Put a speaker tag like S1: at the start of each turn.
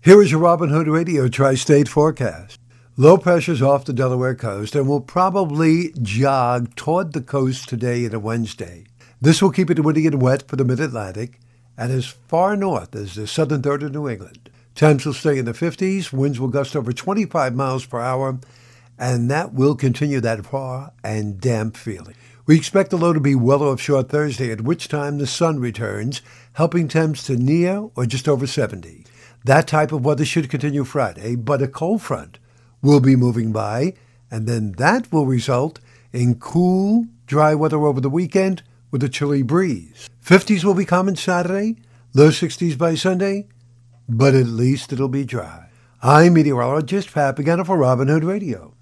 S1: Here is your Robin Hood Radio Tri-State forecast. Low pressure's off the Delaware coast and will probably jog toward the coast today and Wednesday. This will keep it windy and wet for the mid-Atlantic and as far north as the southern third of New England. Temps will stay in the 50s, winds will gust over 25 miles per hour, and that will continue that raw and damp feeling. We expect the low to be well offshore Thursday, at which time the sun returns, helping temps to near or just over 70. That type of weather should continue Friday, but a cold front will be moving by, and then that will result in cool, dry weather over the weekend with a chilly breeze. 50s will be common Saturday, low 60s by Sunday, but at least it'll be dry. I'm meteorologist Pat Pagano for Robin Hood Radio.